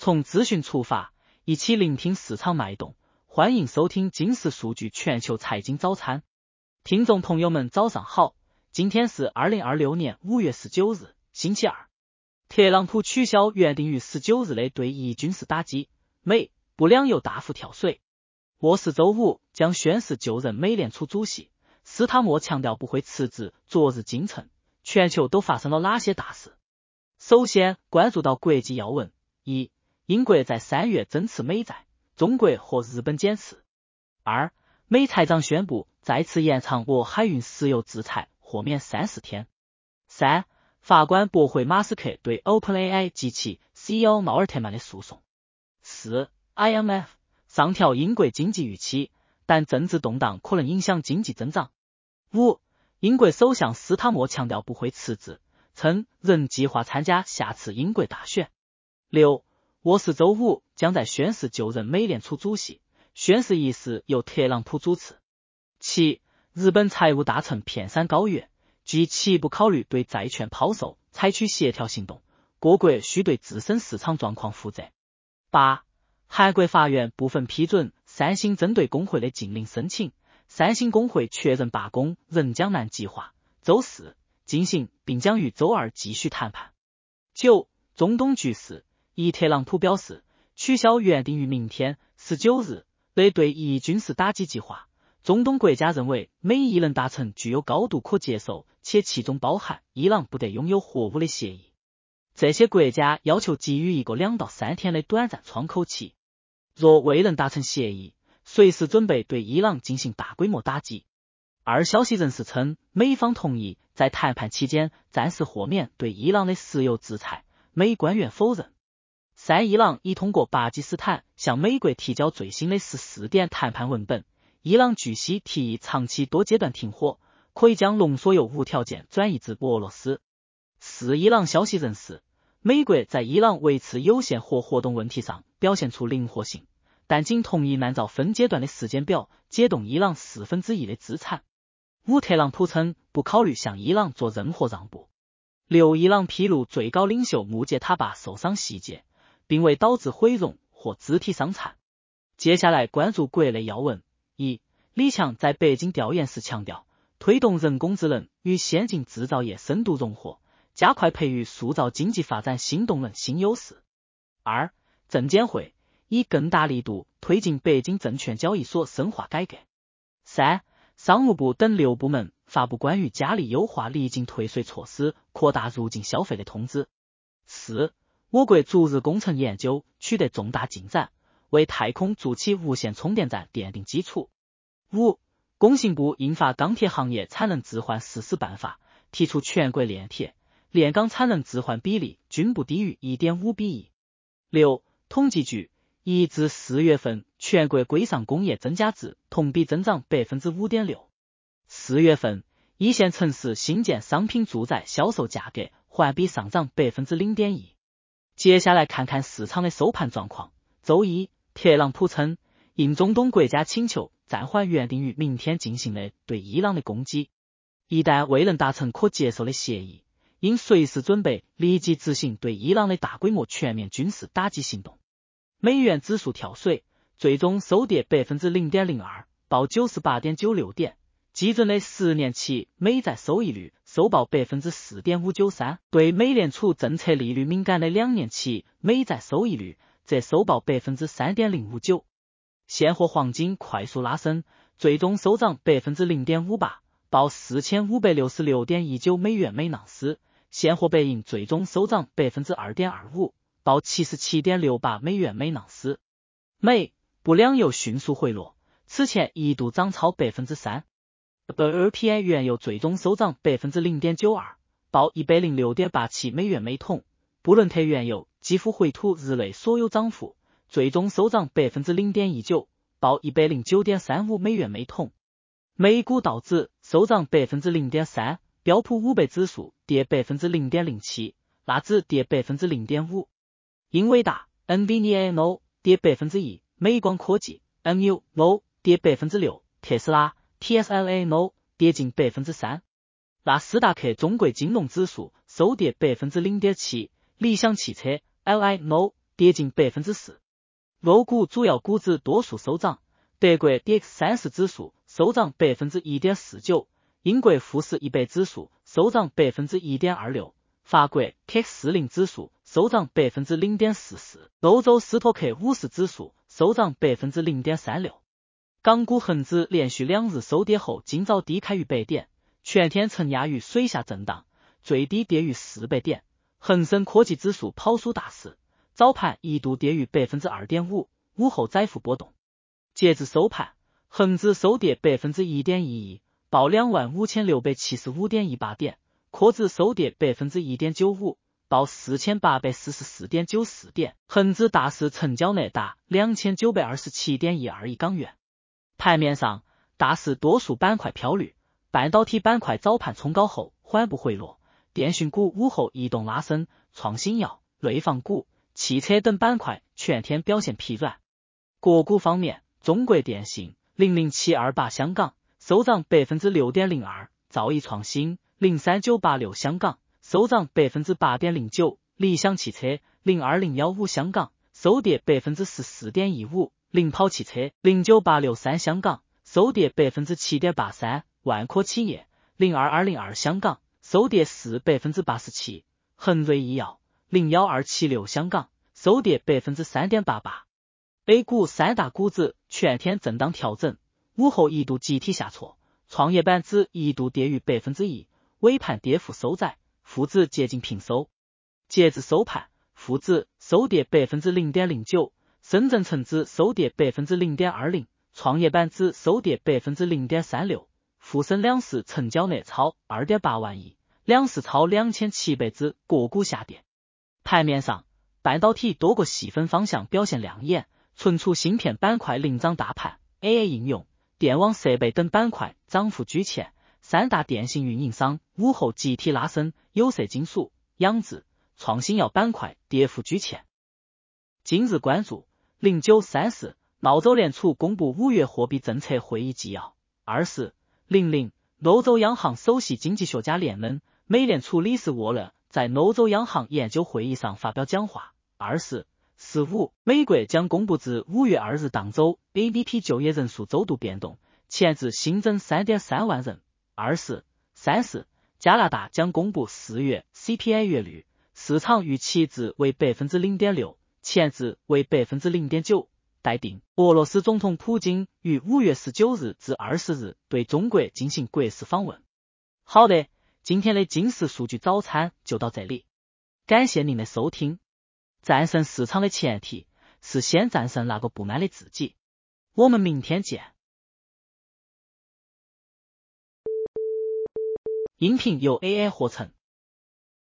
从资讯出发，一起聆听市场脉动。欢迎收听金石数据全球财经早餐。听众朋友们早上好，今天是2026年5月19日，星期二。特朗普取消原定于19日的对伊军事打击，美不两又大幅跳水。沃斯周五将宣誓就任美联储主席，斯塔默强调不会辞职。昨日京城，全球都发生了哪些大事？首先关注到国际要闻：一、英国在3月增持美债，中国和日本减持。二、美财长宣布再次延长我海运石油制裁豁免30天。三、法官驳回马斯克对 OpenAI 及其 CEO 奥尔特曼的诉讼。四、IMF 上调英国经济预期，但政治动荡可能影响经济增长。五、英国首相斯塔默强调不会辞职，称仍计划参加下次英国大选。六、沃斯周五将在宣誓就任美联储主席，宣誓仪式由特朗普主持。七、日本财务大臣片山高月G7不考虑对债券抛售采取协调行动，各国需对自身市场状况负责。八、韩国法院部分批准三星针对工会的禁令申请，三星工会确认罢工任江南计划周四进行，并将于周二继续谈判。九、中东局势，特朗普表示取消原定于明天19日的对伊军事打击计划。中东国家认为美伊能达成具有高度可接受且其中包含伊朗不得拥有核武的协议。这些国家要求给予一个2到3天的短暂窗口期，若未能达成协议，随时准备对伊朗进行大规模打击。二、消息人士称，美方同意在谈判期间暂时豁免对伊朗的石油制裁，美官员否认。三、伊朗已通过巴基斯坦向美国提交最新的14点谈判文本，伊朗据悉提议长期多阶段停火，可以将浓缩铀无条件转移至俄罗斯。四、伊朗消息人士，美国在伊朗维持有限核活动问题上表现出灵活性，但仅同意按照分阶段的时间表解冻伊朗1/4的资产。五、特朗普称不考虑向伊朗做任何让步。六、伊朗披露最高领袖穆杰塔巴受伤细节，并未导致毁容或肢体伤残。接下来关注国内要闻。一、李强在北京调研时强调，推动人工智能与先进制造业深度融合，加快培育塑造经济发展新动能新优势。二、证监会以更大力度推进北京证券交易所深化改革。三、商务部等6部门发布关于加力优化离境退税措施、扩大入境消费的通知。四、我国逐日工程研究取得重大进展，为太空筑起无线充电站奠定基础。五、工信部印发钢铁行业产能置换实施办法，提出全国炼铁、炼钢产能置换比例均不低于 1.5:1。六、统计局1至4月份全国规上工业增加值同比增长 5.6%。4月份一线城市新建商品住宅销售价格环比上涨 0.1%。接下来看看市场的收盘状况。周一，特朗普称应中东国家请求暂缓原定于明天进行的对伊朗的攻击，一旦未能达成可接受的协议，应随时准备立即执行对伊朗的大规模全面军事打击行动。美元指数跳水，最终收跌 0.02%， 报 98.96 点。基准的10年期美债收益率收报 4.593%， 对美联储政策利率敏感的2年期美债收益率则收报 3.059%。现货黄金快速拉升，最终收涨 0.58%， 报 4566.19 美元每盎司。现货白银最终收涨 2.25%， 报 77.68 美元每盎司。美不两油迅速回落，此前一度涨超 3%。WTI 原油最终收涨 0.92%， 报 106.87 美元每桶。布伦特原油几乎回吐日内所有涨幅，最终收涨 0.19%， 报 109.35 美元每桶。美股道指收涨 0.3%， 标普500指数跌 0.07%， 纳指跌 0.5%。英伟达 NVIDIA 跌 1%， 美光科技 MU 跌 6%， 特斯拉TSLA 跌近 3%。纳斯达克中国金融指数收跌 0.7%， 理想汽车 LI 跌近 4%。欧股主要股指多数收涨，德国 DAX30 指数收涨 1.49%， 英国富时100指数收涨 1.26%， 法国 CAC40 指数收涨 0.44%， 欧洲斯托克50指数收涨 0.36%。港股恒指连续2日收跌后，今早低开逾100点，全天承压于水下震荡，最低跌逾400点。恒生科技指数跑输大市，早盘一度跌逾 2.5%， 午后窄幅波动。截至收盘，恒指收跌 1.11%， 报 25,675.18 点，科指收跌 1.95%， 报 4,844.94 点，恒指大市成交额达 2,927.12 亿港元。盘面上，大市多数板块飘绿，半导体板块早盘冲高后缓步回落，电讯股午后移动拉升，创新药、内房股、汽车等板块全天表现疲软。个股方面，中国电信00728香港收涨 6.02%， 兆易创新03986香港收涨 8.09%， 理想汽车02015香港收跌 14.15%， 领跑汽车09863香港收跌 7.83%， 万科企业02202香港收跌4.87%， 恒瑞医药01276香港收跌 3.88%。A 股三大股指全天震荡调整，午后一度集体下挫，创业板指一度跌逾 1%， 尾盘跌幅收窄，沪指接近平收。截至收盘，沪指收跌 0.09%， 深圳成指收跌 0.20%， 创业板指收跌 0.36%， 沪深两市成交额超 2.8 万亿，两市超2700只个股下跌。盘面上，半导体多个细分方向表现亮眼，存储芯片板块领涨大盘， AI 应用、电网设备等板块涨幅居前，三大电信运营商午后集体拉升，有色金属、养殖、创新药板块跌幅居前。今日关注0934，澳洲联储公布5月货币政策会议纪要。2400，欧洲央行首席经济学家列恩，美联储理事沃勒在欧洲央行研究会议上发表讲话。2445，美国将公布自5月2日当周 ADP 就业人数周度变动，前值新增 3.3 万人。2434，加拿大将公布4月 CPI 月率，市场预期值为 0.6%， 前值为 0.9%。待定，俄罗斯总统普京于5月19日至20日对中国进行国事访问。好的，今天的今时数据早餐就到这里，感谢您的收听。战胜市场的前提是先战胜那个不安的自己。我们明天见。音频由 AI 合成。